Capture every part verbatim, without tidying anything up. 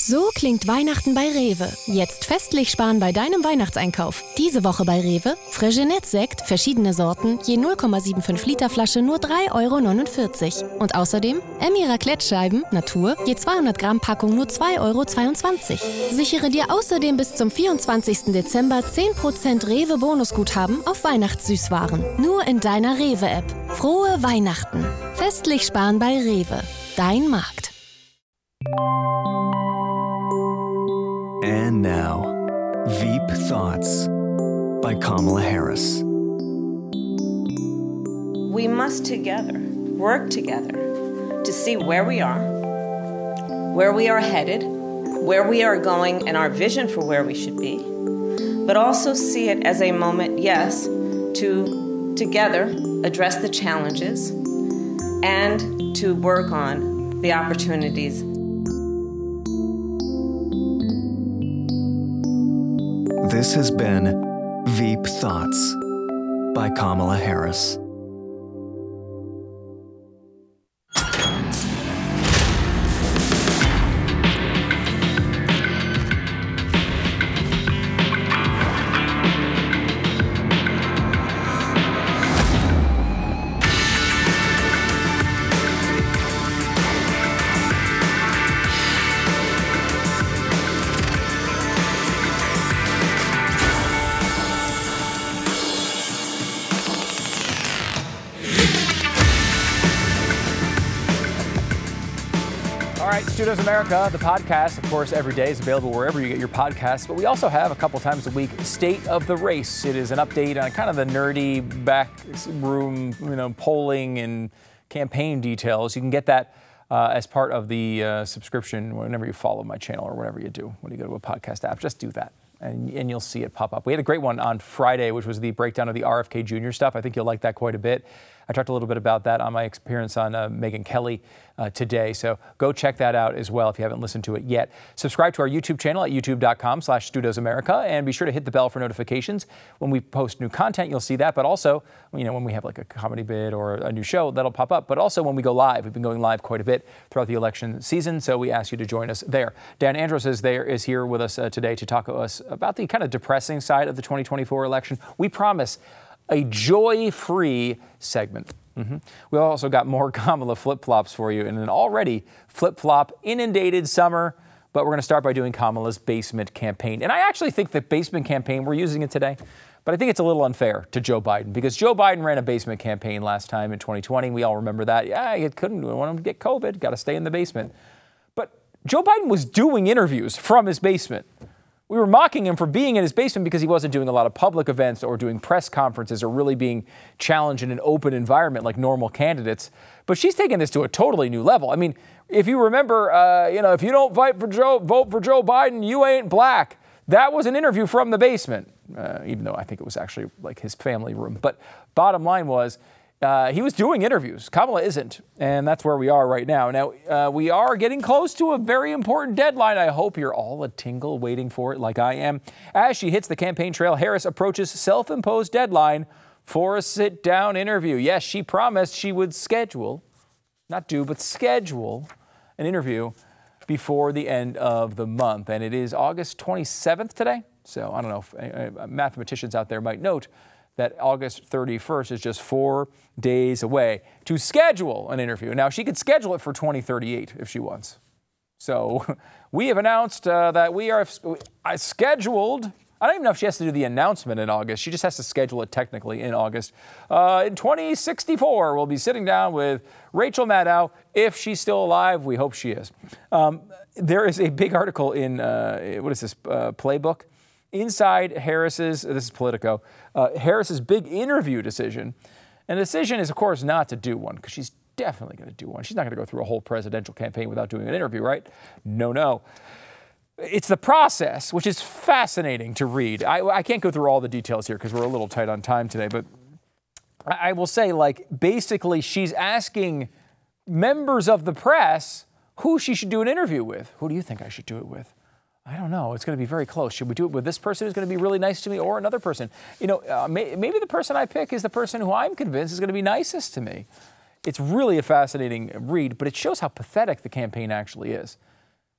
So klingt Weihnachten bei Rewe. Jetzt festlich sparen bei deinem Weihnachtseinkauf. Diese Woche bei Rewe: Fresgenet-Sekt, verschiedene Sorten, je null Komma fünfundsiebzig Liter Flasche nur drei Euro neunundvierzig. Und außerdem Emmy Raclette-Scheiben, Natur, je zweihundert Gramm Packung nur zwei Euro zweiundzwanzig. Sichere dir außerdem bis zum vierundzwanzigsten Dezember zehn Prozent Rewe-Bonusguthaben auf Weihnachtssüßwaren. Nur in deiner Rewe-App. Frohe Weihnachten. Festlich sparen bei Rewe. Dein Markt. And now, Veep Thoughts by Kamala Harris. We must together work together to see where we are, where we are headed, where we are going, and our vision for where we should be, but also see it as a moment, yes, to together address the challenges and to work on the opportunities. This has been Veep Thoughts by Kamala Harris. Studios America, the podcast, of course, every day is available wherever you get your podcasts. But we also have a couple times a week State of the Race. It is an update on kind of the nerdy backroom, you know, polling and campaign details. You can get that uh, as part of the uh, subscription whenever you follow my channel or whatever you do when you go to a podcast app. Just do that, and, and you'll see it pop up. We had a great one on Friday, which was the breakdown of the R F K Junior stuff. I think you'll like that quite a bit. I talked a little bit about that on my appearance on uh, Megyn Kelly uh, today. So go check that out as well if you haven't listened to it yet. Subscribe to our YouTube channel at youtube.com slash Studios America, and be sure to hit the bell for notifications. When we post new content, you'll see that. But also, you know, when we have like a comedy bit or a new show, that'll pop up. But also when we go live, we've been going live quite a bit throughout the election season. So we ask you to join us there. Dan Andros is there, is here with us uh, today to talk to us about the kind of depressing side of the twenty twenty-four election. We promise a joy-free segment. Mm-hmm. We also got more Kamala flip-flops for you in an already flip-flop inundated summer, but we're going to start by doing Kamala's basement campaign. And I actually think the basement campaign, we're using it today, but I think it's a little unfair to Joe Biden, because Joe Biden ran a basement campaign last time in twenty twenty. We all remember that. Yeah, he couldn't want him to get COVID, got to stay in the basement. But Joe Biden was doing interviews from his basement. We were mocking him for being in his basement because he wasn't doing a lot of public events or doing press conferences or really being challenged in an open environment like normal candidates. But she's taken this to a totally new level. I mean, if you remember, uh, you know, if you don't vote for Joe, vote for Joe Biden, you ain't black. That was an interview from the basement, uh, even though I think it was actually like his family room. But bottom line was, Uh, he was doing interviews. Kamala isn't, and that's where we are right now. Now, uh, we are getting close to a very important deadline. I hope you're all a tingle waiting for it like I am. As she hits the campaign trail, Harris approaches self-imposed deadline for a sit-down interview. Yes, she promised she would schedule, not do, but schedule an interview before the end of the month. And it is August twenty-seventh today. So I don't know if uh, mathematicians out there might note that August thirty-first is just four days away to schedule an interview. Now, she could schedule it for twenty thirty-eight if she wants. So we have announced uh, that we are uh, scheduled. I don't even know if she has to do the announcement in August. She just has to schedule it technically in August. Uh, in twenty sixty-four, we'll be sitting down with Rachel Maddow. If she's still alive, we hope she is. Um, there is a big article in, uh, what is this, uh, Playbook? Inside Harris's, this is Politico, uh, Harris's big interview decision. And the decision is, of course, not to do one, because she's definitely going to do one. She's not going to go through a whole presidential campaign without doing an interview, right? No, no. It's the process, which is fascinating to read. I, I can't go through all the details here because we're a little tight on time today, but I, I will say, like, basically she's asking members of the press who she should do an interview with. Who do you think I should do it with? I don't know. It's going to be very close. Should we do it with this person who's going to be really nice to me, or another person? You know, uh, may, maybe the person I pick is the person who I'm convinced is going to be nicest to me. It's really a fascinating read, but it shows how pathetic the campaign actually is.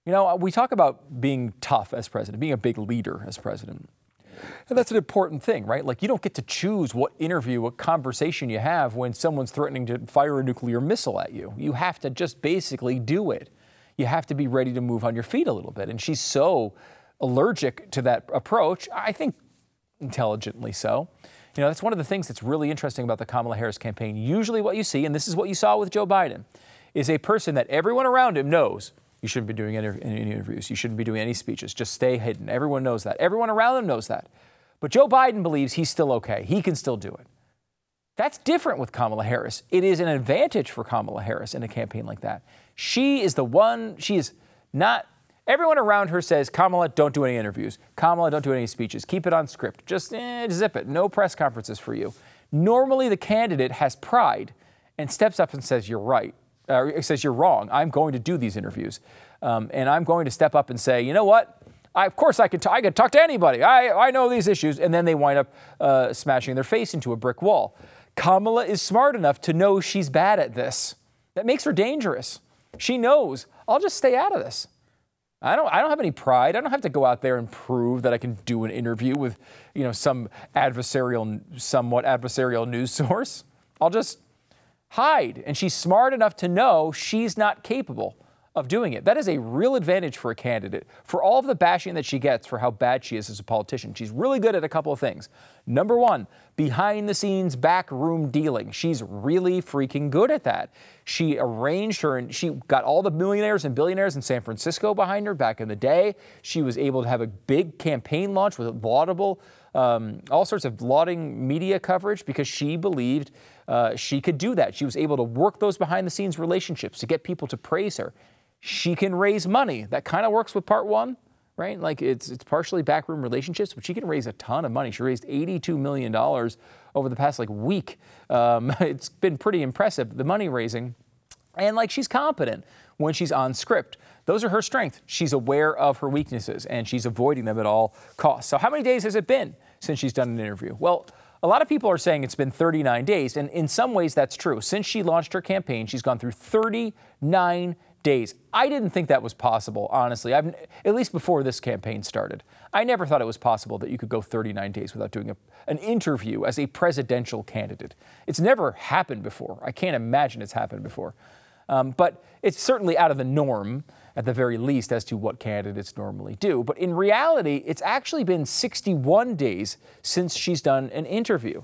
You know, we talk about being tough as president, being a big leader as president. And that's an important thing, right? Like, you don't get to choose what interview, what conversation you have when someone's threatening to fire a nuclear missile at you. You have to just basically do it. You have to be ready to move on your feet a little bit. And she's so allergic to that approach, I think intelligently so. You know, that's one of the things that's really interesting about the Kamala Harris campaign. Usually what you see, and this is what you saw with Joe Biden, is a person that everyone around him knows you shouldn't be doing any, any interviews. You shouldn't be doing any speeches. Just stay hidden. Everyone knows that. Everyone around him knows that. But Joe Biden believes he's still okay. He can still do it. That's different with Kamala Harris. It is an advantage for Kamala Harris in a campaign like that. She is the one, she is not, everyone around her says, Kamala, don't do any interviews. Kamala, don't do any speeches. Keep it on script. Just eh, zip it. No press conferences for you. Normally, the candidate has pride and steps up and says, you're right. Uh, says, you're wrong. I'm going to do these interviews. Um, and I'm going to step up and say, you know what? I, of course, I can, t- I can talk to anybody. I, I know these issues. And then they wind up uh, smashing their face into a brick wall. Kamala is smart enough to know she's bad at this. That makes her dangerous. She knows, I'll just stay out of this. I don't, I don't have any pride. I don't have to go out there and prove that I can do an interview with, you know, some adversarial, somewhat adversarial news source. I'll just hide. And she's smart enough to know she's not capable of doing it. That is a real advantage for a candidate. For all of the bashing that she gets for how bad she is as a politician, she's really good at a couple of things. Number one, behind the scenes backroom dealing. She's really freaking good at that. She arranged her and she got all the millionaires and billionaires in San Francisco behind her back in the day. She was able to have a big campaign launch with laudable, um, all sorts of lauding media coverage because she believed uh, she could do that. She was able to work those behind the scenes relationships to get people to praise her. She can raise money. That kind of works with part one, right? Like it's it's partially backroom relationships, but she can raise a ton of money. She raised eighty-two million dollars over the past like week. Um, it's been pretty impressive, the money raising. And like she's competent when she's on script. Those are her strengths. She's aware of her weaknesses and she's avoiding them at all costs. So how many days has it been since she's done an interview? Well, a lot of people are saying it's been thirty-nine days. And in some ways that's true. Since she launched her campaign, she's gone through thirty-nine days. I didn't think that was possible, honestly, I've, at least before this campaign started. I never thought it was possible that you could go thirty-nine days without doing a, an interview as a presidential candidate. It's never happened before. I can't imagine it's happened before. Um, but it's certainly out of the norm, at the very least, as to what candidates normally do. But in reality, it's actually been sixty-one days since she's done an interview.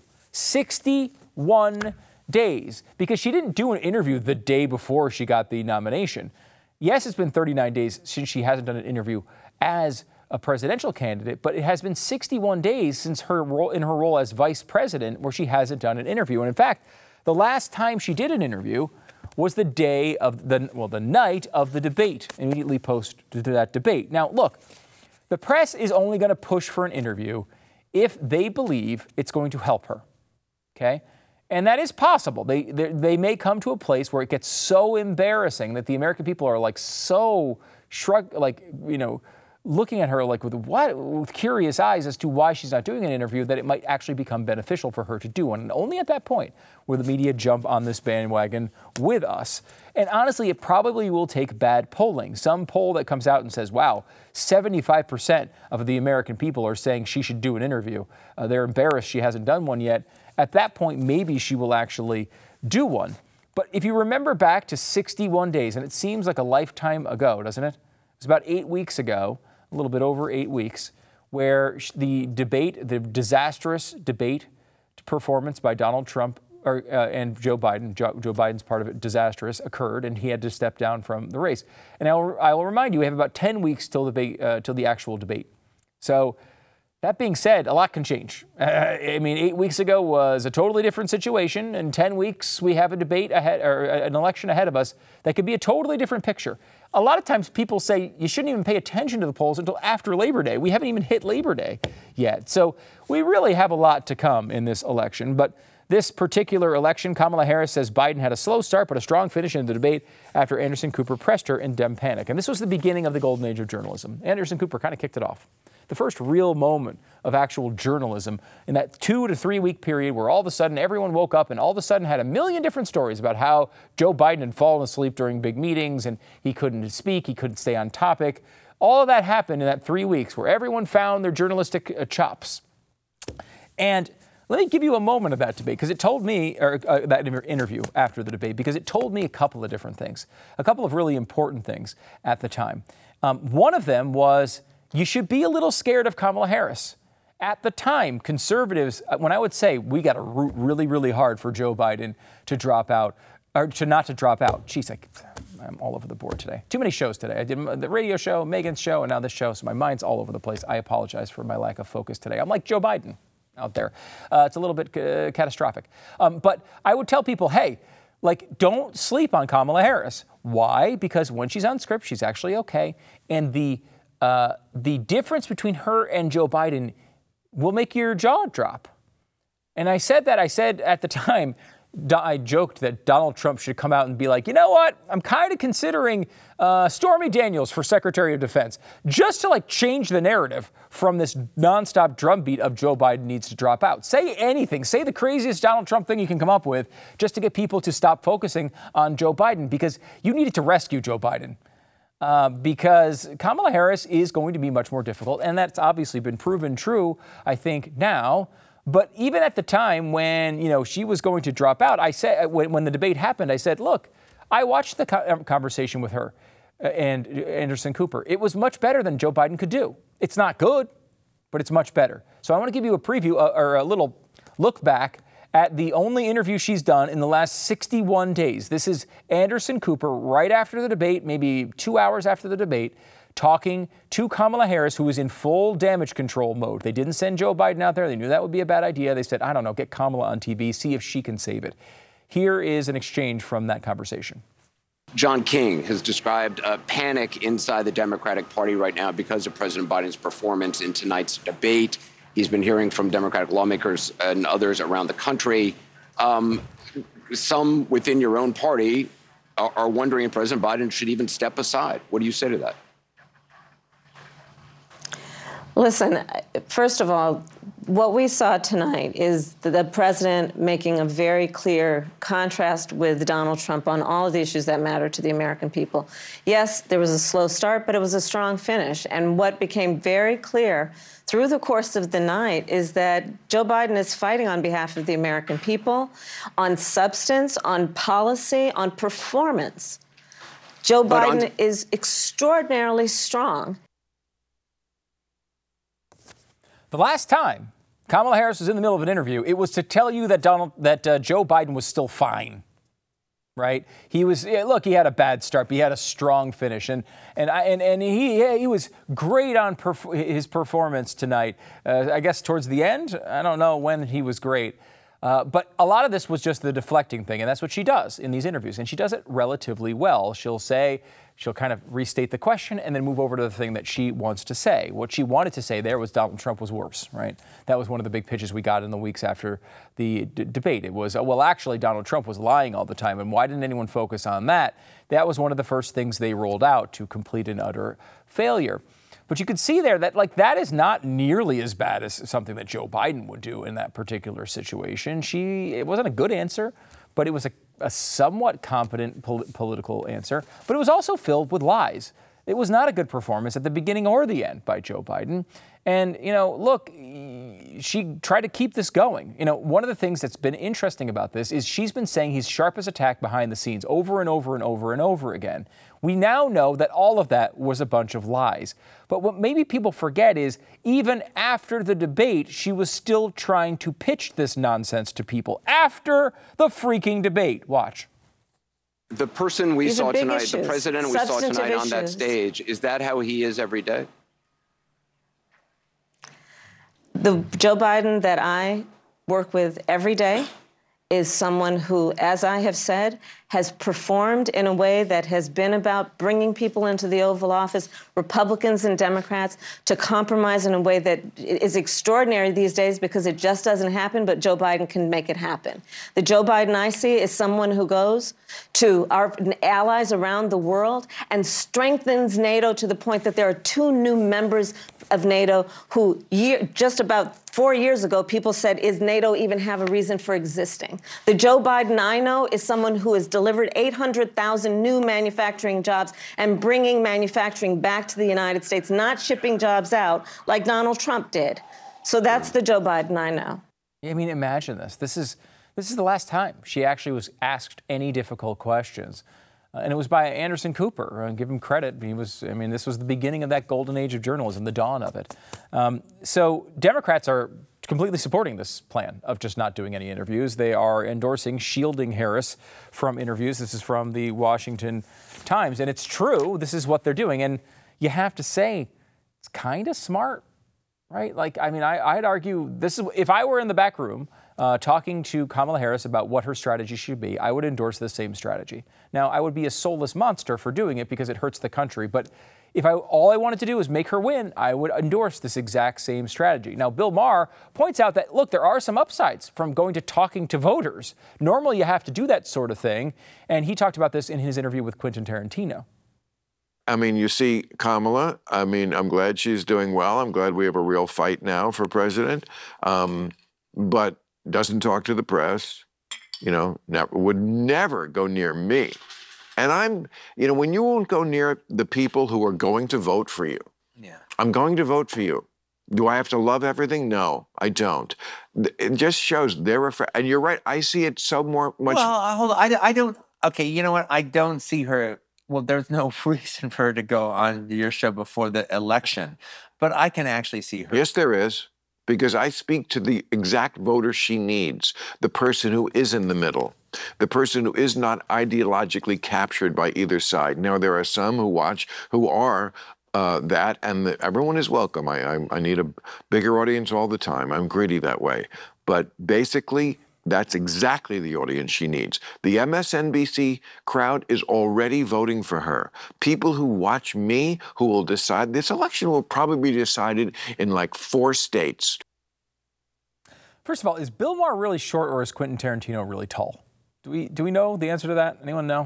sixty-one days, because she didn't do an interview the day before she got the nomination. Yes, it's been thirty-nine days since she hasn't done an interview as a presidential candidate, but it has been sixty-one days since her role in her role as vice president where she hasn't done an interview. And in fact, the last time she did an interview was the day of the, well, the night of the debate, immediately post to that debate. Now, look, the press is only going to push for an interview if they believe it's going to help her, okay? And that is possible. They, they they may come to a place where it gets so embarrassing that the American people are like so shrug, like, you know, looking at her like with what with curious eyes as to why she's not doing an interview, that it might actually become beneficial for her to do one. And only at that point will the media jump on this bandwagon with us. And honestly, it probably will take bad polling. Some poll that comes out and says, wow, seventy-five percent of the American people are saying she should do an interview. Uh, they're embarrassed she hasn't done one yet. At that point, maybe she will actually do one. But if you remember back to sixty-one days, and it seems like a lifetime ago, doesn't it? It was about eight weeks ago, a little bit over eight weeks, where the debate, the disastrous debate performance by Donald Trump or, uh, and Joe Biden, Joe, Joe Biden's part of it, disastrous, occurred, and he had to step down from the race. And I will, I will remind you, we have about ten weeks till the, uh, till the actual debate. So that being said, a lot can change. Uh, I mean, eight weeks ago was a totally different situation. In ten weeks, we have a debate ahead, or an election ahead of us that could be a totally different picture. A lot of times people say you shouldn't even pay attention to the polls until after Labor Day. We haven't even hit Labor Day yet. So we really have a lot to come in this election. But this particular election, Kamala Harris says Biden had a slow start but a strong finish in the debate after Anderson Cooper pressed her in Dem Panic. And this was the beginning of the golden age of journalism. Anderson Cooper kind of kicked it off. the first real moment of actual journalism in that two to three week period where all of a sudden everyone woke up and all of a sudden had a million different stories about how Joe Biden had fallen asleep during big meetings and he couldn't speak, he couldn't stay on topic. All of that happened in that three weeks where everyone found their journalistic uh, chops. And let me give you a moment of that debate, because it told me, or uh, that interview after the debate, because it told me a couple of different things, a couple of really important things at the time. Um, one of them was, you should be a little scared of Kamala Harris. At the time, conservatives, when I would say we got to root really, really hard for Joe Biden to drop out, or to not to drop out. Jeez, I, I'm all over the board today. Too many shows today. I did the radio show, Megan's show, and now this show, so my mind's all over the place. I apologize for my lack of focus today. I'm like Joe Biden out there. Uh, it's a little bit uh, catastrophic. Um, but I would tell people, hey, like, don't sleep on Kamala Harris. Why? Because when she's on script, she's actually okay. And the uh, the difference between her and Joe Biden will make your jaw drop. And I said that, I said at the time, I joked that Donald Trump should come out and be like, you know what, I'm kind of considering uh, Stormy Daniels for Secretary of Defense, just to like change the narrative from this nonstop drumbeat of Joe Biden needs to drop out. Say anything, say the craziest Donald Trump thing you can come up with just to get people to stop focusing on Joe Biden, because you needed to rescue Joe Biden. Uh, because Kamala Harris is going to be much more difficult, and that's obviously been proven true, I think, now. But even at the time when, you know, she was going to drop out, I said, when, when the debate happened, I said, look, I watched the co- conversation with her and Anderson Cooper. It was much better than Joe Biden could do. It's not good, but it's much better. So I want to give you a preview uh, or a little look back at the only interview she's done in the last sixty-one days. This is Anderson Cooper right after the debate, maybe two hours after the debate, talking to Kamala Harris, who was in full damage control mode. They didn't send Joe Biden out there. They knew that would be a bad idea. They said, I don't know, get Kamala on T V, see if she can save it. Here is an exchange from that conversation. John King has described a panic inside the Democratic Party right now because of President Biden's performance in tonight's debate. He's been hearing from Democratic lawmakers and others around the country. Um, some within your own party are, are wondering if President Biden should even step aside. What do you say to that? Listen, first of all, what we saw tonight is the president making a very clear contrast with Donald Trump on all of the issues that matter to the American people. Yes, there was a slow start, but it was a strong finish. And what became very clear through the course of the night is that Joe Biden is fighting on behalf of the American people, on substance, on policy, on performance. Joe but Biden on- is extraordinarily strong. The last time Kamala Harris was in the middle of an interview, it was to tell you that Donald, that uh, Joe Biden was still fine, right? He was, yeah, look, he had a bad start, but he had a strong finish, and and I, and, and he yeah, he was great on perf- his performance tonight. Uh, I guess towards the end, I don't know when he was great. Uh, but a lot of this was just the deflecting thing, and that's what she does in these interviews, and she does it relatively well. She'll say, she'll kind of restate the question and then move over to the thing that she wants to say. What she wanted to say there was Donald Trump was worse, right? That was one of the big pitches we got in the weeks after the d- debate. It was, well, actually, Donald Trump was lying all the time, and why didn't anyone focus on that? That was one of the first things they rolled out to complete and utter failure. But you could see there that, like, that is not nearly as bad as something that Joe Biden would do in that particular situation. She, it wasn't a good answer, but it was a, a somewhat competent pol- political answer. But it was also filled with lies. It was not a good performance at the beginning or the end by Joe Biden. And, you know, look, she tried to keep this going. You know, one of the things that's been interesting about this is she's been saying he's sharp as a tack behind the scenes over and over and over and over again. We now know that all of that was a bunch of lies. But what maybe people forget is even after the debate, she was still trying to pitch this nonsense to people after the freaking debate. Watch. The person we These saw tonight, issues. the president we saw tonight issues. on that stage, is that how he is every day? The Joe Biden that I work with every day is someone who, as I have said, has performed in a way that has been about bringing people into the Oval Office, Republicans and Democrats, to compromise in a way that is extraordinary these days because it just doesn't happen, but Joe Biden can make it happen. The Joe Biden I see is someone who goes to our allies around the world and strengthens NATO to the point that there are two new members of NATO who year, just about four years ago, people said, is NATO even have a reason for existing? The Joe Biden I know is someone who has delivered eight hundred thousand new manufacturing jobs and bringing manufacturing back to the United States, not shipping jobs out like Donald Trump did. So that's the Joe Biden I know. I mean, imagine this. This is this is the last time she actually was asked any difficult questions. Uh, and it was by Anderson Cooper. Uh, give him credit. He was, I mean, this was the beginning of that golden age of journalism, the dawn of it. Um, so Democrats are completely supporting this plan of just not doing any interviews. They are endorsing shielding Harris from interviews. This is from the Washington Times. And it's true. This is what they're doing. And you have to say, it's kind of smart, right? Like, I mean, I, I'd argue this is, if I were in the back room Uh, talking to Kamala Harris about what her strategy should be, I would endorse the same strategy. Now, I would be a soulless monster for doing it because it hurts the country. But if I all I wanted to do was make her win, I would endorse this exact same strategy. Now, Bill Maher points out that, look, there are some upsides from going to talking to voters. Normally, you have to do that sort of thing. And he talked about this in his interview with Quentin Tarantino. I mean, you see Kamala. I mean, I'm glad she's doing well. I'm glad we have a real fight now for president. Um, but doesn't talk to the press, you know, never, would never go near me. And I'm, you know, when you won't go near the people who are going to vote for you, yeah. I'm going to vote for you. Do I have to love everything? No, I don't. It just shows they're afraid. And you're right, I see it so more much. Well, hold on, I, I don't, okay, you know what, I don't see her, well, there's no reason for her to go on your show before the election, but I can actually see her. Yes, there is. Because I speak to the exact voter she needs, the person who is in the middle, the person who is not ideologically captured by either side. Now, there are some who watch who are uh, that, and the, everyone is welcome. I, I, I need a bigger audience all the time. I'm greedy that way. But basically, that's exactly the audience she needs. The M S N B C crowd is already voting for her. People who watch me, who will decide, this election will probably be decided in like four states. First of all, is Bill Maher really short or is Quentin Tarantino really tall? Do we do we know the answer to that? Anyone know?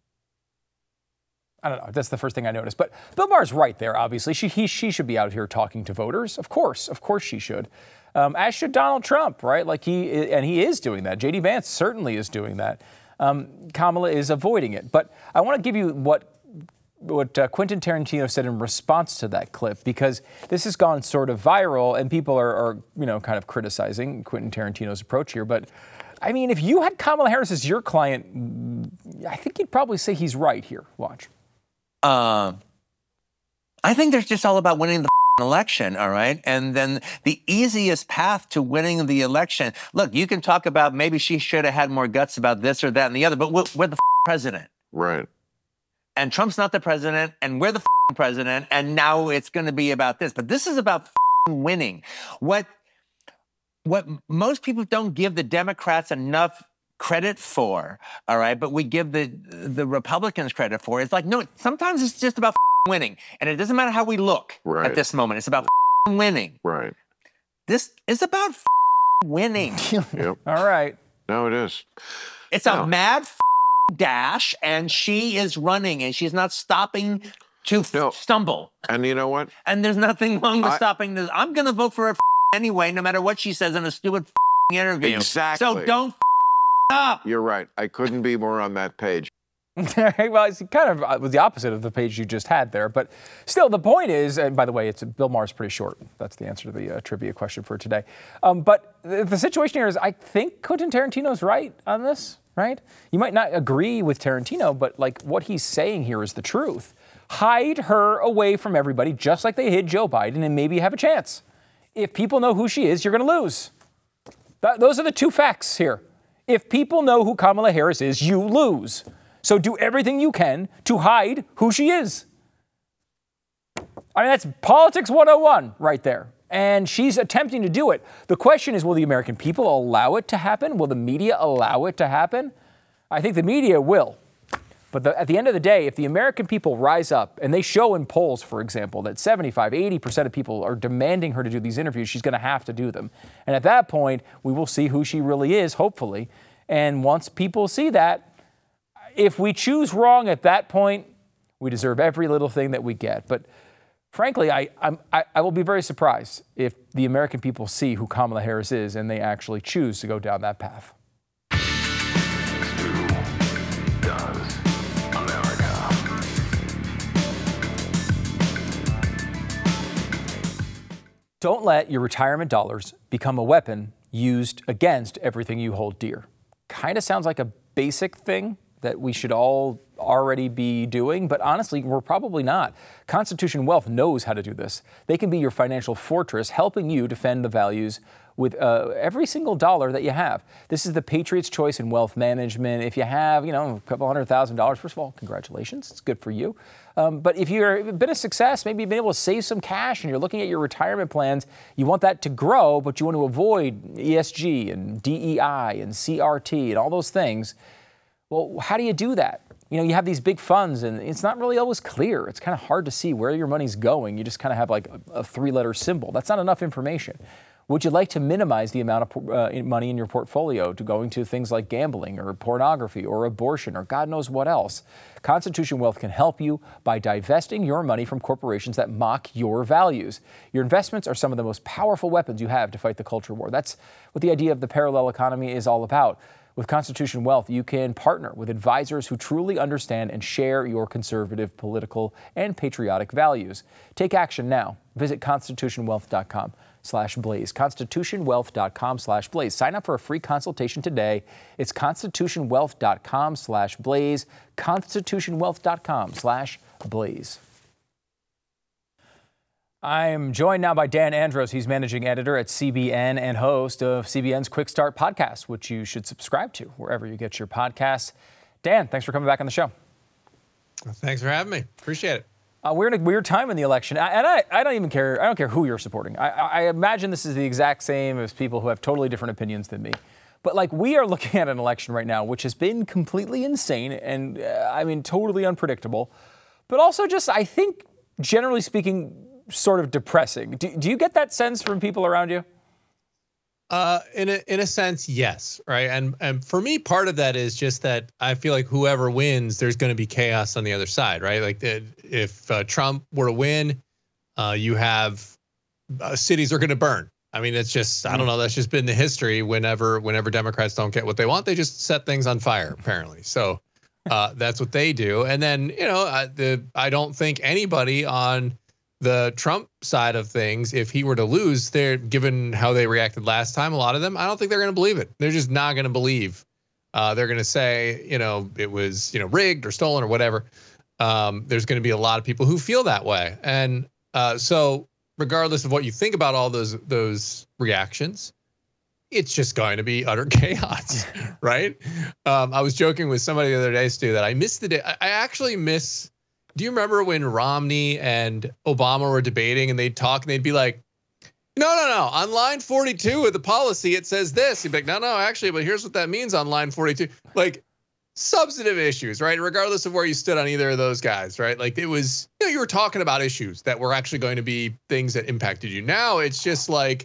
I don't know. That's the first thing I noticed. But Bill Maher's right there, obviously. She, he, she should be out here talking to voters. Of course. Of course she should. Um, as should Donald Trump, right? Like he, and he is doing that. J D Vance certainly is doing that. Um, Kamala is avoiding it. But I want to give you what what uh, Quentin Tarantino said in response to that clip, because this has gone sort of viral and people are, are you know, kind of criticizing Quentin Tarantino's approach here. But I mean, if you had Kamala Harris as your client, I think you'd probably say he's right here. Watch. Uh, I think they're just all about winning the election, all right? And then the easiest path to winning the election, look, you can talk about maybe she should have had more guts about this or that and the other, but we're, we're the president. Right. And Trump's not the president, and we're the president, and now it's going to be about this. But this is about winning. What, what most people don't give the Democrats enough credit for, all right, but we give the the Republicans credit for. It's like, no, sometimes it's just about winning. And it doesn't matter how we look right. at this moment. It's about winning. Right. This is about winning. Yep. All right. No, it is. It's no. a mad dash, and she is running, and she's not stopping to no. stumble. And you know what? And there's nothing wrong with I, stopping this. I'm going to vote for her anyway, no matter what she says in a stupid interview. Exactly. So don't up. You're right. I couldn't be more on that page. Well, it's kind of uh, was the opposite of the page you just had there. But still, the point is, and by the way, it's Bill Maher's pretty short. That's the answer to the uh, trivia question for today. Um, but the, the situation here is, I think Quentin Tarantino's right on this, right? You might not agree with Tarantino, but like what he's saying here is the truth. Hide her away from everybody, just like they hid Joe Biden, and maybe you have a chance. If people know who she is, you're going to lose. That, those are the two facts here. If people know who Kamala Harris is, you lose. So do everything you can to hide who she is. I mean, that's politics one oh one right there. And she's attempting to do it. The question is, will the American people allow it to happen? Will the media allow it to happen? I think the media will. But the, at the end of the day, if the American people rise up, and they show in polls, for example, that seventy-five, eighty percent of people are demanding her to do these interviews, she's going to have to do them. And at that point, we will see who she really is, hopefully. And once people see that, if we choose wrong at that point, we deserve every little thing that we get. But frankly, I, I'm, I, I will be very surprised if the American people see who Kamala Harris is and they actually choose to go down that path. Don't let your retirement dollars become a weapon used against everything you hold dear. Kind of sounds like a basic thing that we should all already be doing, but honestly, we're probably not. Constitution Wealth knows how to do this. They can be your financial fortress, helping you defend the values with uh, every single dollar that you have. This is the Patriots' choice in wealth management. If you have, you know, a couple hundred thousand dollars, first of all, congratulations. It's good for you. Um, but if you've been a success, maybe you've been able to save some cash and you're looking at your retirement plans, you want that to grow, but you want to avoid E S G and D E I and C R T and all those things. Well, how do you do that? You know, you have these big funds and it's not really always clear. It's kind of hard to see where your money's going. You just kind of have like a, a three-letter symbol. That's not enough information. Would you like to minimize the amount of uh, money in your portfolio to going to things like gambling or pornography or abortion or God knows what else? Constitution Wealth can help you by divesting your money from corporations that mock your values. Your investments are some of the most powerful weapons you have to fight the culture war. That's what the idea of the parallel economy is all about. With Constitution Wealth, you can partner with advisors who truly understand and share your conservative, political, and patriotic values. Take action now. Visit constitution wealth dot com slash blaze. constitution wealth dot com slash blaze. Sign up for a free consultation today. It's constitution wealth dot com slash blaze. constitution wealth dot com slash blaze. I'm joined now by Dan Andros. He's managing editor at C B N and host of C B N's Quick Start podcast, which you should subscribe to wherever you get your podcasts. Dan, thanks for coming back on the show. Thanks for having me. Appreciate it. Uh, we're in a weird time in the election, I, and I, I don't even care. I don't care who you're supporting. I, I imagine this is the exact same as people who have totally different opinions than me. But like, we are looking at an election right now, which has been completely insane and uh, I mean, totally unpredictable, but also just, I think, generally speaking, sort of depressing. Do, do you get that sense from people around you? Uh, in a in a sense, yes, right. And and for me, part of that is just that I feel like whoever wins, there's going to be chaos on the other side, right? Like the, if uh, Trump were to win, uh, you have uh, cities are going to burn. I mean, it's just I don't know. That's just been the history. Whenever whenever Democrats don't get what they want, they just set things on fire. Apparently, so uh, that's what they do. And then you know, uh, the I don't think anybody on the Trump side of things, if he were to lose, they're given how they reacted last time, a lot of them, I don't think they're going to believe it. They're just not going to believe. Uh, they're going to say, you know, it was, you know, rigged or stolen or whatever. Um, there's going to be a lot of people who feel that way. And uh, so regardless of what you think about all those those reactions, it's just going to be utter chaos, right? Um, I was joking with somebody the other day, Stu, that I missed the day. I actually miss Do you remember when Romney and Obama were debating and they'd talk and they'd be like, no, no, no, on line forty-two of the policy, it says this. He'd be like, no, no, actually, but here's what that means on line forty-two. Like substantive issues, right? Regardless of where you stood on either of those guys, right? Like it was, you know, you were talking about issues that were actually going to be things that impacted you. Now it's just like,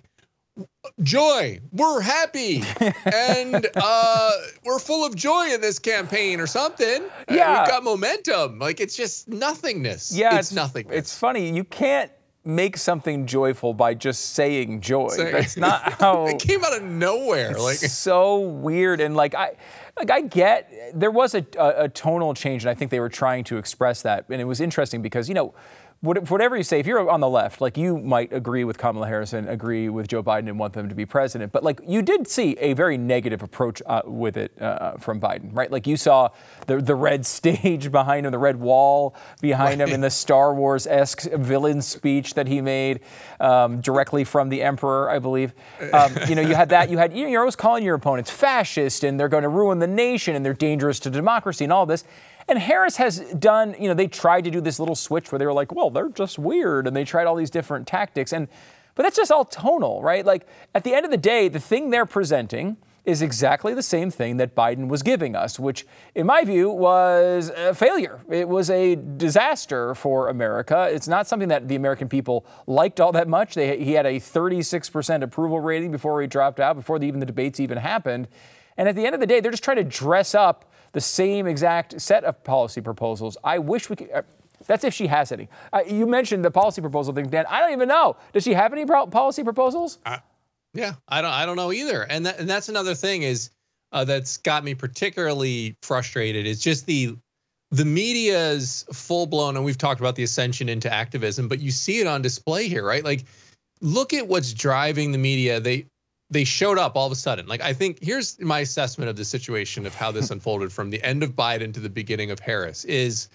joy, we're happy and uh we're full of joy in this campaign or something. Yeah, uh, we've got momentum. Like it's just nothingness. Yeah, it's, it's nothingness. It's funny, you can't make something joyful by just saying joy. Say, that's not how it came out of nowhere. It's like so weird. And like I like I get there was a, a a tonal change, and I think they were trying to express that. And it was interesting because, you know, whatever you say, if you're on the left, like you might agree with Kamala Harris and agree with Joe Biden and want them to be president, but like you did see a very negative approach uh, with it uh, from Biden, right? Like you saw the the red stage behind him, the red wall behind right. him in the Star Wars-esque villain speech that he made um, directly from the Emperor, I believe. Um, you know, you had that. You had you know, you're always calling your opponents fascist and they're going to ruin the nation and they're dangerous to democracy and all this. And Harris has done, you know, they tried to do this little switch where they were like, well, they're just weird. And they tried all these different tactics. And but that's just all tonal, right? Like at the end of the day, the thing they're presenting is exactly the same thing that Biden was giving us, which in my view was a failure. It was a disaster for America. It's not something that the American people liked all that much. They, he had a thirty-six percent approval rating before he dropped out, before the, even the debates even happened. And at the end of the day, they're just trying to dress up the same exact set of policy proposals. I wish we could. Uh, that's if she has any. Uh, you mentioned the policy proposal thing, Dan. I don't even know. Does she have any pro- policy proposals? Uh- Yeah, I don't. I don't know either, and that, and that's another thing is uh, that's got me particularly frustrated. It's just the the media's full blown, and we've talked about the ascension into activism, but you see it on display here, right? Like, look at what's driving the media. They they showed up all of a sudden. Like, I think here's my assessment of the situation of how this unfolded from the end of Biden to the beginning of Harris. Is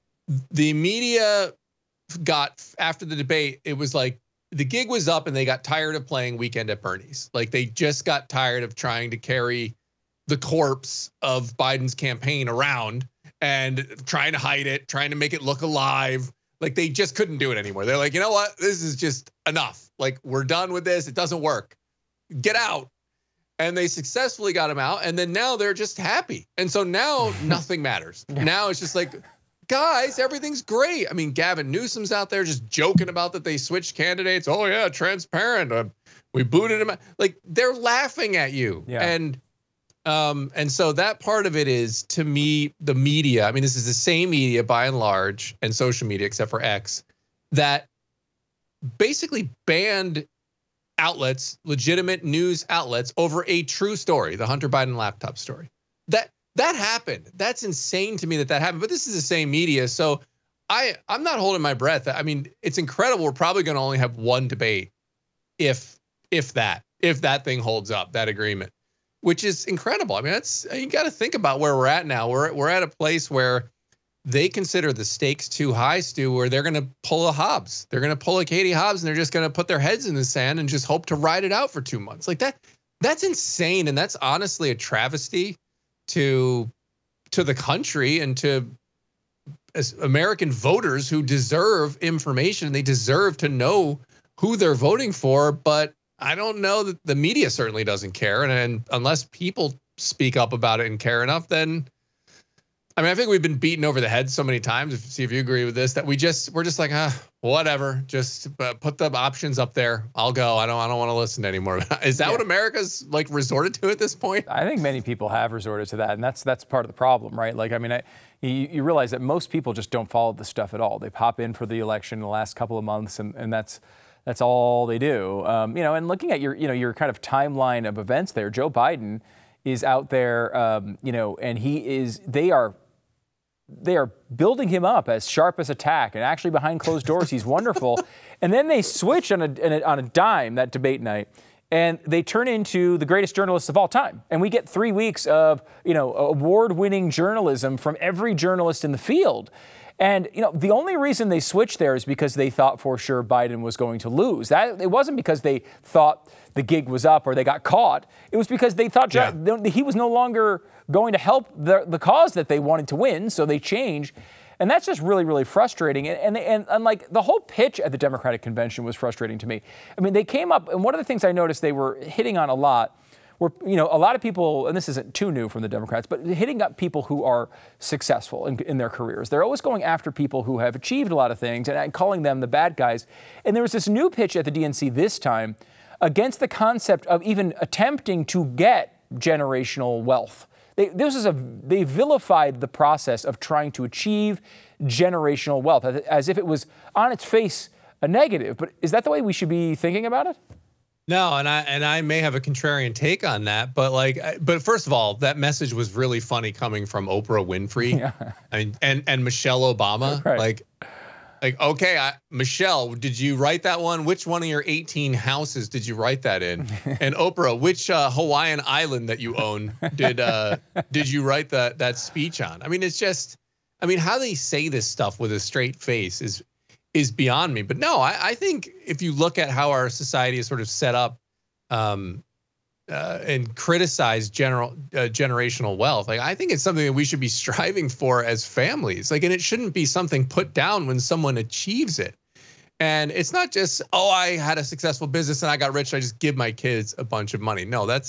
the media got after the debate? It was like, the gig was up and they got tired of playing Weekend at Bernie's. Like, they just got tired of trying to carry the corpse of Biden's campaign around and trying to hide it, trying to make it look alive. Like, they just couldn't do it anymore. They're like, you know what? This is just enough. Like, we're done with this. It doesn't work. Get out. And they successfully got him out. And then now they're just happy. And so now nothing matters. Now it's just like, guys, everything's great. I mean, Gavin Newsom's out there just joking about that they switched candidates. Oh, yeah, transparent. Uh, we booted him. Like, they're laughing at you. Yeah. And um, and so that part of it is, to me, the media. I mean, this is the same media by and large, and social media, except for X, that basically banned outlets, legitimate news outlets, over a true story, the Hunter Biden laptop story. That That happened. That's insane to me that that happened. But this is the same media. So I, I'm not holding my breath. I mean, it's incredible. We're probably going to only have one debate, if if that, if that thing holds up, that agreement, which is incredible. I mean, that's, you got to think about where we're at now. We're we're at a place where they consider the stakes too high, Stu, where they're going to pull a Hobbs. They're going to pull a Katie Hobbs, and they're just going to put their heads in the sand and just hope to ride it out for two months. Like that. That's insane. And that's honestly a travesty to to the country and to as American voters who deserve information. They deserve to know who they're voting for. But I don't know that the media certainly doesn't care. And, and unless people speak up about it and care enough, then I mean, I think we've been beaten over the head so many times. If, see if you agree with this, that we just we're just like, ah, whatever. Just uh, put the options up there. I'll go. I don't. I don't want to listen anymore. Is that yeah. what America's like resorted to at this point? I think many people have resorted to that, and that's that's part of the problem, right? Like, I mean, I, you, you realize that most people just don't follow this stuff at all. They pop in for the election in the last couple of months, and, and that's that's all they do. Um, you know, and looking at your you know your kind of timeline of events there, Joe Biden is out there, um, you know, and he is. They are. They are building him up as sharp as a tack, and actually behind closed doors, he's wonderful. And then they switch on a, on a dime that debate night, and they turn into the greatest journalists of all time. And we get three weeks of, you know, award-winning journalism from every journalist in the field. And, you know, the only reason they switched there is because they thought for sure Biden was going to lose. That it wasn't because they thought the gig was up or they got caught. It was because they thought yeah. he was no longer going to help the, the cause that they wanted to win, so they changed. And that's just really, really frustrating. And, and, and, and like the whole pitch at the Democratic convention was frustrating to me. I mean, they came up, and one of the things I noticed they were hitting on a lot were, you know, a lot of people, and this isn't too new from the Democrats, but hitting up people who are successful in, in their careers. They're always going after people who have achieved a lot of things and, and calling them the bad guys. And there was this new pitch at the D N C this time against the concept of even attempting to get generational wealth. They, this is a, they vilified the process of trying to achieve generational wealth as, as if it was on its face a negative. But is that the way we should be thinking about it? No, and I and I may have a contrarian take on that, but like, but first of all, that message was really funny coming from Oprah Winfrey yeah. and, and and Michelle Obama. Right. Like, like okay, I, Michelle, did you write that one? Which one of your eighteen houses did you write that in? And Oprah, which uh, Hawaiian island that you own did uh, did you write that that speech on? I mean, it's just, I mean, how they say this stuff with a straight face is. is beyond me. But no, I, I think if you look at how our society is sort of set up um, uh, and criticize general uh, generational wealth, like I think it's something that we should be striving for as families. Like, and it shouldn't be something put down when someone achieves it. And it's not just, oh, I had a successful business and I got rich, I just give my kids a bunch of money. No, that's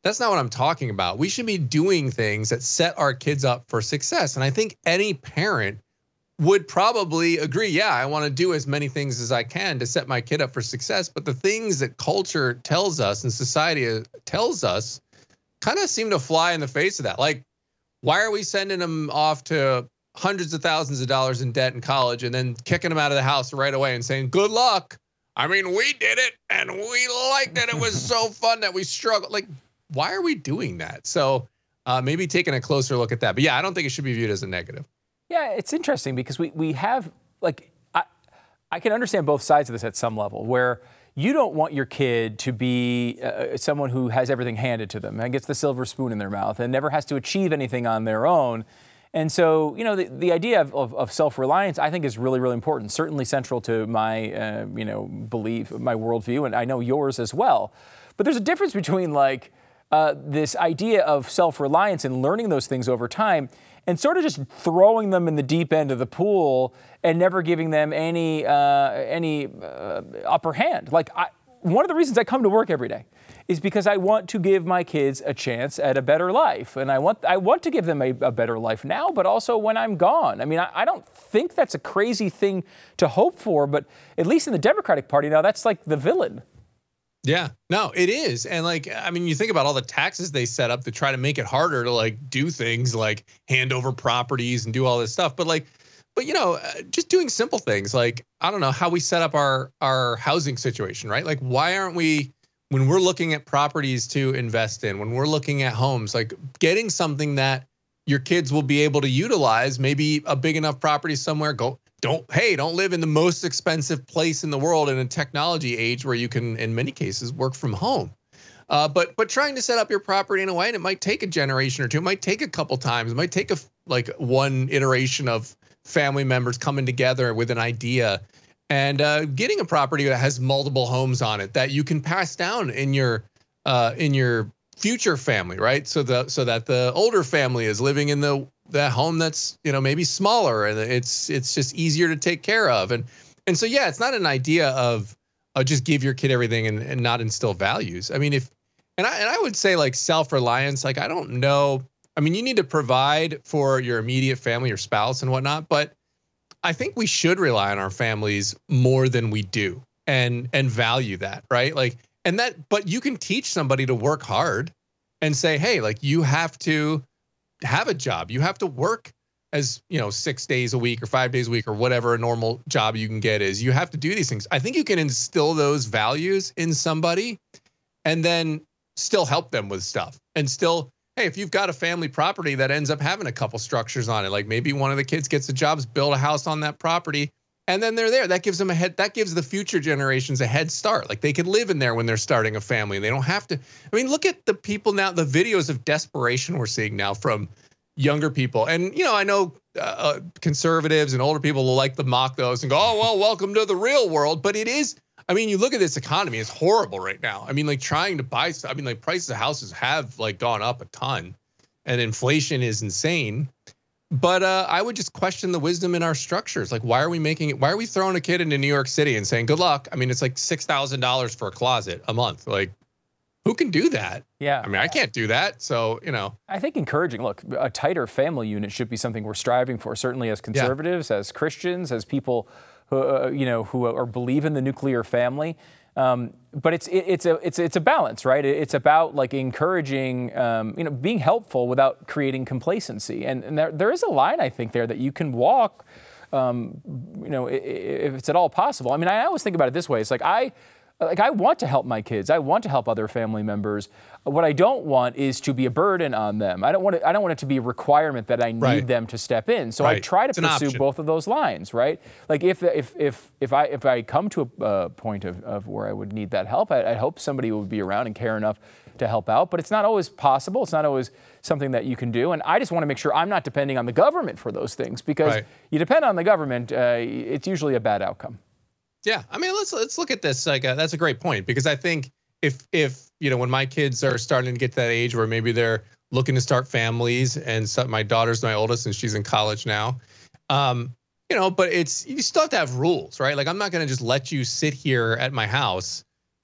That's not what I'm talking about. We should be doing things that set our kids up for success. And I think any parent would probably agree, yeah, I want to do as many things as I can to set my kid up for success. But the things that culture tells us and society tells us kind of seem to fly in the face of that. Like, why are we sending them off to hundreds of thousands of dollars in debt in college and then kicking them out of the house right away and saying, good luck? I mean, we did it and we liked it. It was so fun that we struggled. Like, why are we doing that? So uh, maybe taking a closer look at that. But yeah, I don't think it should be viewed as a negative. Yeah, it's interesting because we we have, like, I, I can understand both sides of this at some level, where you don't want your kid to be uh, someone who has everything handed to them and gets the silver spoon in their mouth and never has to achieve anything on their own. And so, you know, the, the idea of, of, of self-reliance, I think, is really, really important, certainly central to my, uh, you know, belief, my worldview, and I know yours as well. But there's a difference between, like, uh, this idea of self-reliance and learning those things over time and sort of just throwing them in the deep end of the pool and never giving them any uh, any uh, upper hand. Like, I, one of the reasons I come to work every day is because I want to give my kids a chance at a better life. And I want I want to give them a, a better life now, but also when I'm gone. I mean, I, I don't think that's a crazy thing to hope for, but at least in the Democratic Party now, that's like the villain. Yeah, no, it is. And like, I mean, you think about all the taxes they set up to try to make it harder to like do things like hand over properties and do all this stuff. But like, but you know, just doing simple things like, I don't know how we set up our, our housing situation, right? Like, why aren't we, when we're looking at properties to invest in, when we're looking at homes, like getting something that your kids will be able to utilize, maybe a big enough property somewhere, go, don't, hey, don't live in the most expensive place in the world in a technology age where you can, in many cases, work from home. Uh, but but trying to set up your property in a way, and it might take a generation or two, it might take a couple times, it might take a like one iteration of family members coming together with an idea and uh, getting a property that has multiple homes on it that you can pass down in your uh, in your future family, right? So the so that the older family is living in the that home that's, you know, maybe smaller and it's it's just easier to take care of. And and so, yeah, it's not an idea of uh, just give your kid everything and, and not instill values. I mean, if and I and I would say like self-reliance, like I don't know. I mean, you need to provide for your immediate family, your spouse and whatnot. But I think we should rely on our families more than we do and and value that. Right. Like and that. But you can teach somebody to work hard and say, hey, like you have to have a job. You have to work as, you know, six days a week or five days a week or whatever a normal job you can get is. You have to do these things. I think you can instill those values in somebody and then still help them with stuff and still, hey, if you've got a family property that ends up having a couple structures on it, like maybe one of the kids gets a job, build a house on that property, and then they're there. That gives them a head, that gives the future generations a head start. Like they can live in there when they're starting a family. They don't have to. I mean, look at the people now, the videos of desperation we're seeing now from younger people. And, you know, I know uh, conservatives and older people will like to mock those and go, oh, well, welcome to the real world. But it is, I mean, you look at this economy, it's horrible right now. I mean, like trying to buy stuff, I mean, like prices of houses have like gone up a ton and inflation is insane. But uh, I would just question the wisdom in our structures. Like, why are we making it? Why are we throwing a kid into New York City and saying, good luck? I mean, it's like six thousand dollars for a closet a month. Like, who can do that? Yeah. I mean, I can't do that. So, you know. I think encouraging, look, a tighter family unit should be something we're striving for, certainly as conservatives, yeah. as Christians, as people who, uh, you know, who are believe in the nuclear family. Um, but it's it, it's a it's it's a balance, right? It's about like encouraging, um, you know, being helpful without creating complacency. And, and there there is a line I think there that you can walk, um, you know, if it's at all possible. I mean, I always think about it this way. It's like I. Like I want to help my kids. I want to help other family members. What I don't want is to be a burden on them. I don't want it, I don't want it to be a requirement that I need right. them to step in. So right. I try to pursue both of those lines, right? Like if if if if I if I come to a uh, point of, of where I would need that help, I, I hope somebody would be around and care enough to help out. But it's not always possible. It's not always something that you can do. And I just want to make sure I'm not depending on the government for those things, because right. you depend on the government, uh, it's usually a bad outcome. Yeah, I mean, let's let's look at this. Like, uh, that's a great point, because I think if if you know when my kids are starting to get to that age where maybe they're looking to start families, and so my daughter's my oldest and she's in college now, um, you know, but it's you still have to have rules, right? Like, I'm not going to just let you sit here at my house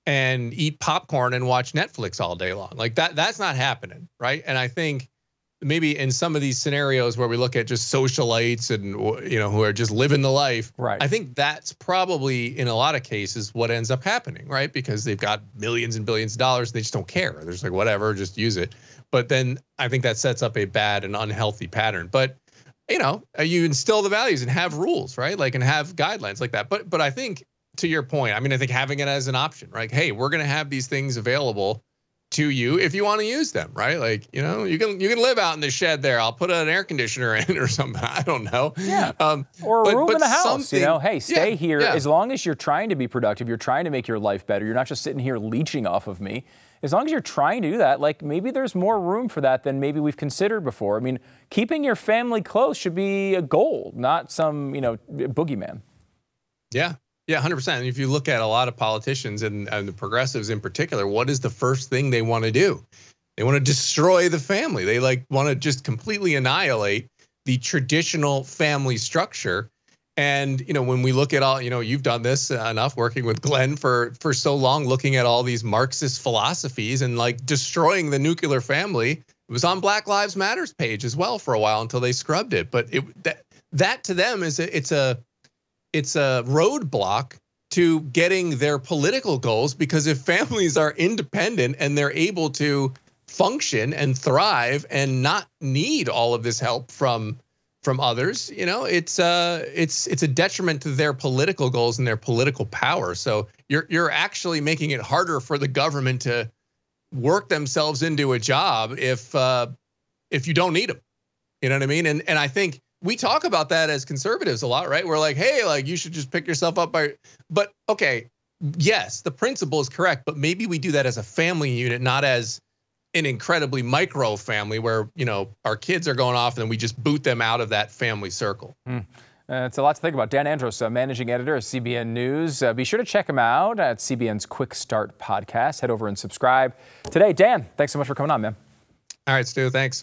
and eat popcorn and watch Netflix all day long. Like that, that's not happening, right? And I think maybe in some of these scenarios where we look at just socialites and, you know, who are just living the life, right? I think that's probably in a lot of cases what ends up happening, right? Because they've got millions and billions of dollars, they just don't care. They're just like, whatever, just use it. But then I think that sets up a bad and unhealthy pattern. But you know, you instill the values and have rules, right? Like, and have guidelines like that. But but I think, to your point, I mean, I think having it as an option, right? Hey, we're going to have these things available to you if you want to use them, right? Like, you know, you can you can live out in the shed there. I'll put an air conditioner in or something. I don't know. Yeah. Um, or a but, room but in the house. You know, hey, stay yeah, here. Yeah. As long as you're trying to be productive, you're trying to make your life better. You're not just sitting here leeching off of me. As long as you're trying to do that, like maybe there's more room for that than maybe we've considered before. I mean, keeping your family close should be a goal, not some, you know, boogeyman. Yeah. Yeah, one hundred percent. If you look at a lot of politicians and, and the progressives in particular, what is the first thing they want to do? They want to destroy the family. They like want to just completely annihilate the traditional family structure. And, you know, when we look at all, you know, you've done this enough working with Glenn for, for so long, looking at all these Marxist philosophies and like destroying the nuclear family. It was on Black Lives Matter's page as well for a while until they scrubbed it. But it, that, that to them is a, it's a it's a roadblock to getting their political goals, because if families are independent and they're able to function and thrive and not need all of this help from from others, you know, it's uh it's it's a detriment to their political goals and their political power. So you're you're actually making it harder for the government to work themselves into a job if uh if you don't need them. You know what I mean? And and I think we talk about that as conservatives a lot, right? We're like, hey, like you should just pick yourself up by, but okay, yes, the principle is correct, but maybe we do that as a family unit, not as an incredibly micro family where, you know, our kids are going off and then we just boot them out of that family circle. Mm. Uh, it's a lot to think about. Dan Andros, uh, managing editor of C B N News. Uh, be sure to check him out at C B N's Quick Start podcast. Head over and subscribe today. Dan, thanks so much for coming on, man. All right, Stu, thanks.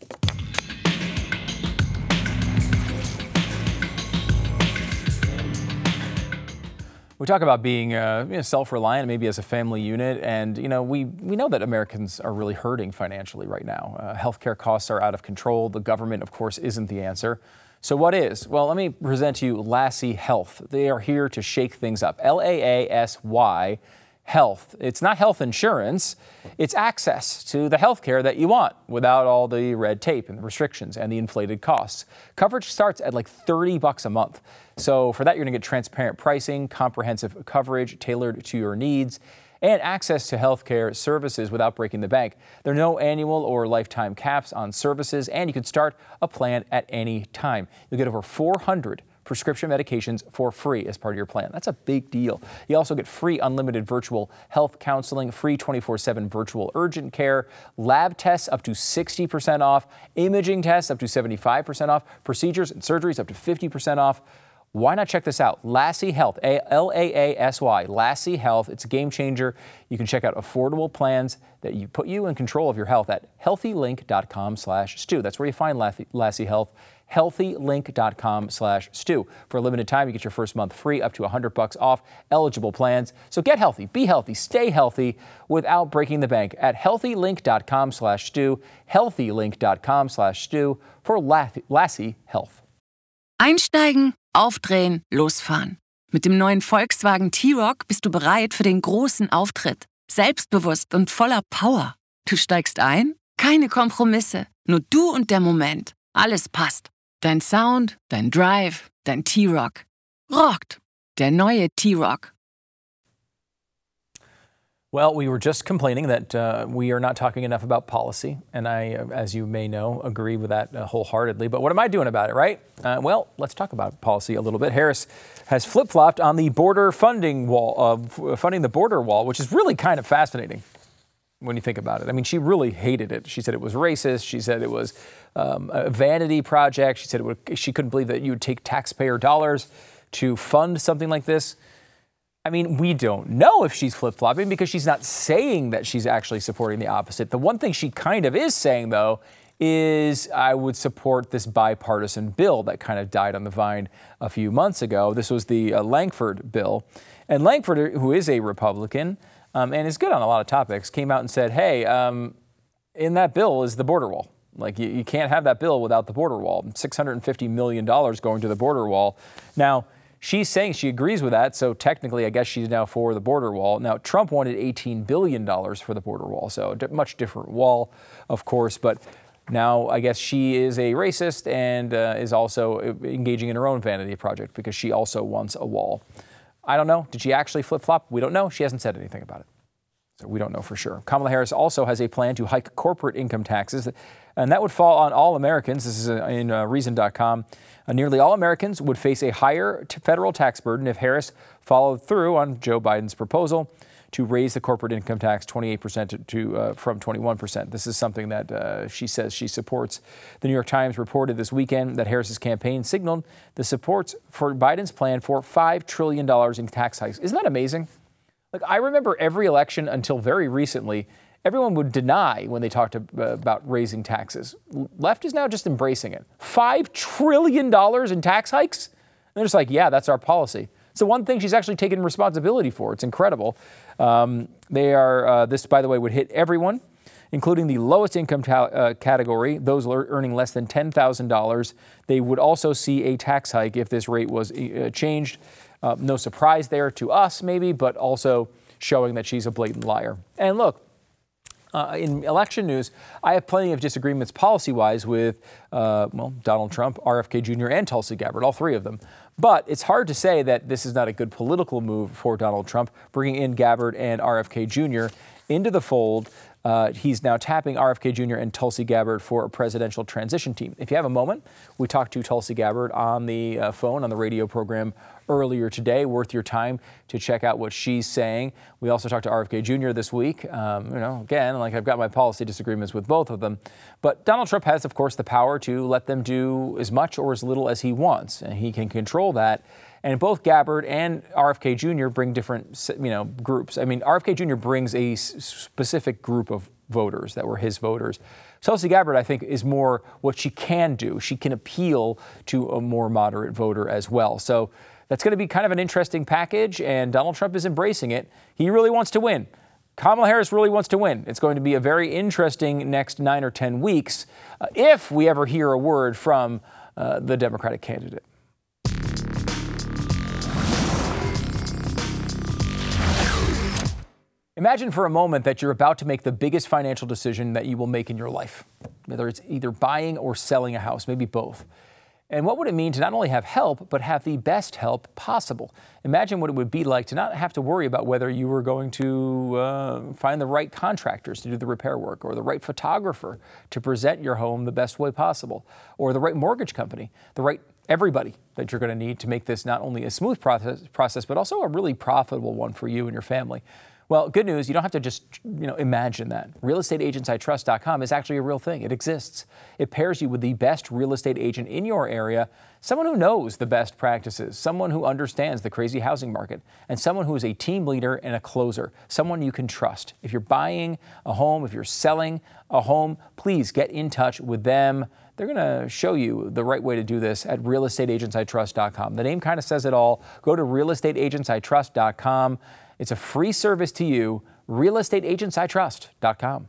We talk about being uh, you know, self-reliant, maybe as a family unit, and you know we we know that Americans are really hurting financially right now. Uh, healthcare costs are out of control. The government, of course, isn't the answer. So what is? Well, let me present to you Lassie Health. They are here to shake things up. L A A S Y Health. It's not health insurance. It's access to the health care that you want without all the red tape and the restrictions and the inflated costs. Coverage starts at like thirty bucks a month. So for that, you're going to get transparent pricing, comprehensive coverage tailored to your needs, and access to healthcare services without breaking the bank. There are no annual or lifetime caps on services, and you can start a plan at any time. You'll get over four hundred prescription medications for free as part of your plan. That's a big deal. You also get free unlimited virtual health counseling, free twenty-four seven virtual urgent care, lab tests up to sixty percent off, imaging tests up to seventy-five percent off, procedures and surgeries up to fifty percent off. Why not check this out? Lassie Health, L A A S Y, Lassie Health. It's a game changer. You can check out affordable plans that you put you in control of your health at healthylink.com slash Stu. That's where you find Lassie Health, healthylink.com slash Stu. For a limited time, you get your first month free, up to one hundred bucks off eligible plans. So get healthy, be healthy, stay healthy without breaking the bank at healthylink.com slash Stu, healthylink.com slash Stu for Lassie Health. Einsteigen, aufdrehen, losfahren. Mit dem neuen Volkswagen T-Roc bist du bereit für den großen Auftritt. Selbstbewusst und voller Power. Du steigst ein? Keine Kompromisse. Nur du und der Moment. Alles passt. Dein Sound, dein Drive, dein T-Roc. Rockt. Der neue T-Roc. Well, we were just complaining that uh, we are not talking enough about policy, and I, uh, as you may know, agree with that uh, wholeheartedly. But what am I doing about it, right? Uh, well, let's talk about policy a little bit. Harris has flip-flopped on the border funding wall, uh, funding the border wall, which is really kind of fascinating when you think about it. I mean, she really hated it. She said it was racist. She said it was um, a vanity project. She said it would, she couldn't believe that you would take taxpayer dollars to fund something like this. I mean, we don't know if she's flip-flopping because she's not saying that she's actually supporting the opposite. The one thing she kind of is saying, though, is I would support this bipartisan bill that kind of died on the vine a few months ago. This was the uh, Lankford bill. And Lankford, who is a Republican, um, and is good on a lot of topics, came out and said, hey, um, in that bill is the border wall. Like, you, you can't have that bill without the border wall. six hundred fifty million dollars going to the border wall. Now, she's saying she agrees with that, so technically I guess she's now for the border wall. Now, Trump wanted eighteen billion dollars for the border wall, so a much different wall, of course, but now I guess she is a racist and uh, is also engaging in her own vanity project because she also wants a wall. I don't know. Did she actually flip-flop? We don't know. She hasn't said anything about it. So we don't know for sure. Kamala Harris also has a plan to hike corporate income taxes, and that would fall on all Americans. This is in uh, Reason dot com. Uh, nearly all Americans would face a higher t- federal tax burden if Harris followed through on Joe Biden's proposal to raise the corporate income tax twenty-eight percent to, to uh, from twenty-one percent. This is something that uh, she says she supports. The New York Times reported this weekend that Harris's campaign signaled the supports for Biden's plan for five trillion dollars in tax hikes. Isn't that amazing? Like, I remember every election until very recently, everyone would deny when they talked to, uh, about raising taxes. Left is now just embracing it. Five trillion dollars in tax hikes? And they're just like, yeah, that's our policy. It's the one thing she's actually taken responsibility for. It's incredible. Um, they are, uh, this, by the way, would hit everyone, including the lowest income ta- uh, category, those earning less than ten thousand dollars. They would also see a tax hike if this rate was uh, changed. Uh, no surprise there to us, maybe, but also showing that she's a blatant liar. And look, uh, in election news, I have plenty of disagreements policy-wise with, uh, well, Donald Trump, R F K Junior, and Tulsi Gabbard, all three of them. But it's hard to say that this is not a good political move for Donald Trump, bringing in Gabbard and R F K Junior into the fold. Uh, he's now tapping R F K Junior and Tulsi Gabbard for a presidential transition team. If you have a moment, we talked to Tulsi Gabbard on the uh, phone on the radio program earlier today. Worth your time to check out what she's saying. We also talked to R F K Junior this week. Um, you know, again, like I've got my policy disagreements with both of them. But Donald Trump has, of course, the power to let them do as much or as little as he wants, and he can control that. And both Gabbard and R F K Junior bring different, you know, groups. I mean, R F K Junior brings a s- specific group of voters that were his voters. Tulsi Gabbard, I think, is more what she can do. She can appeal to a more moderate voter as well. So that's going to be kind of an interesting package, and Donald Trump is embracing it. He really wants to win. Kamala Harris really wants to win. It's going to be a very interesting next nine or ten weeks uh, if we ever hear a word from uh, the Democratic candidate. Imagine for a moment that you're about to make the biggest financial decision that you will make in your life, whether it's either buying or selling a house, maybe both. And what would it mean to not only have help, but have the best help possible? Imagine what it would be like to not have to worry about whether you were going to uh, find the right contractors to do the repair work, or the right photographer to present your home the best way possible, or the right mortgage company, the right everybody that you're going to need to make this not only a smooth process, process, but also a really profitable one for you and your family. Well, good news, you don't have to just, you know, imagine that. real estate agents I trust dot com is actually a real thing. It exists. It pairs you with the best real estate agent in your area, someone who knows the best practices, someone who understands the crazy housing market, and someone who is a team leader and a closer, someone you can trust. If you're buying a home, if you're selling a home, please get in touch with them. They're going to show you the right way to do this at real estate agents I trust dot com. The name kind of says it all. Go to real estate agents I trust dot com. It's a free service to you, real estate agents I trust dot com.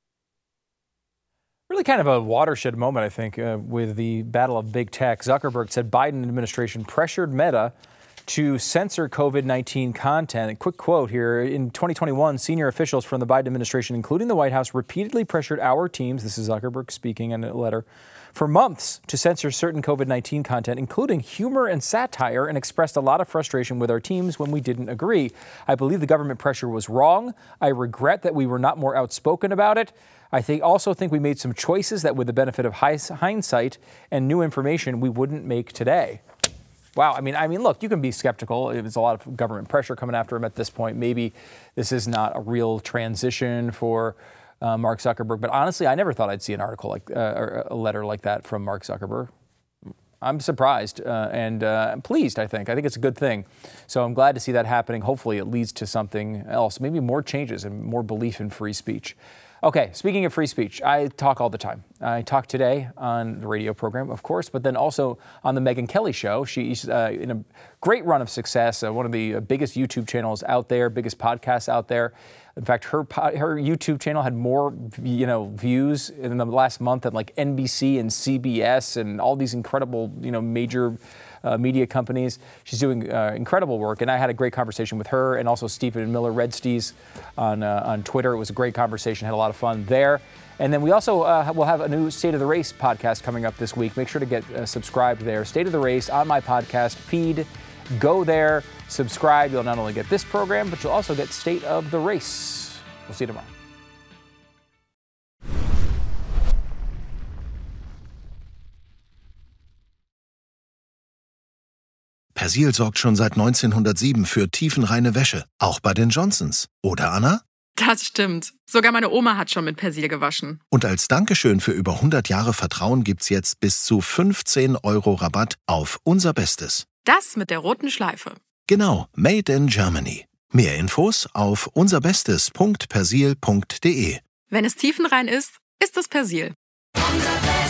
Really kind of a watershed moment, I think, uh, with the battle of big tech. Zuckerberg said Biden administration pressured Meta to censor COVID nineteen content. A quick quote here. In twenty twenty-one, senior officials from the Biden administration, including the White House, repeatedly pressured our teams, this is Zuckerberg speaking in a letter, for months to censor certain COVID nineteen content, including humor and satire, and expressed a lot of frustration with our teams when we didn't agree. I believe the government pressure was wrong. I regret that we were not more outspoken about it. I think also think we made some choices that, with the benefit of hindsight and new information, we wouldn't make today. Wow. I mean, I mean, look, you can be skeptical. There's a lot of government pressure coming after him at this point. Maybe this is not a real transition for uh, Mark Zuckerberg. But honestly, I never thought I'd see an article like uh, or a letter like that from Mark Zuckerberg. I'm surprised uh, and uh, I'm pleased, I think. I think it's a good thing. So I'm glad to see that happening. Hopefully it leads to something else, maybe more changes and more belief in free speech. Okay, speaking of free speech, I talk all the time. I talk today on the radio program, of course, but then also on the Megyn Kelly Show. She's uh, in a great run of success, uh, one of the biggest YouTube channels out there, biggest podcasts out there. In fact, her her YouTube channel had more, you know, views in the last month than like N B C and C B S and all these incredible, you know, major uh, media companies. She's doing uh, incredible work, and I had a great conversation with her and also Stephen Miller Redstees on uh, on Twitter. It was a great conversation. Had a lot of fun there. And then we also uh, will have a new State of the Race podcast coming up this week. Make sure to get uh, subscribed there. State of the Race on my podcast feed. Go there, subscribe. You'll not only get this program, but you'll also get State of the Race. We'll see you tomorrow. Persil sorgt schon seit neunzehnhundertsieben für tiefenreine Wäsche, auch bei den Johnsons. Oder, Anna? Das stimmt. Sogar meine Oma hat schon mit Persil gewaschen. Und als Dankeschön für über hundert Jahre Vertrauen gibt's jetzt bis zu fünfzehn Euro Rabatt auf unser Bestes. Das mit der roten Schleife. Genau, Made in Germany. Mehr Infos auf unserbestes punkt persil punkt de. Wenn es tiefenrein ist, ist es Persil. Unser Bestes.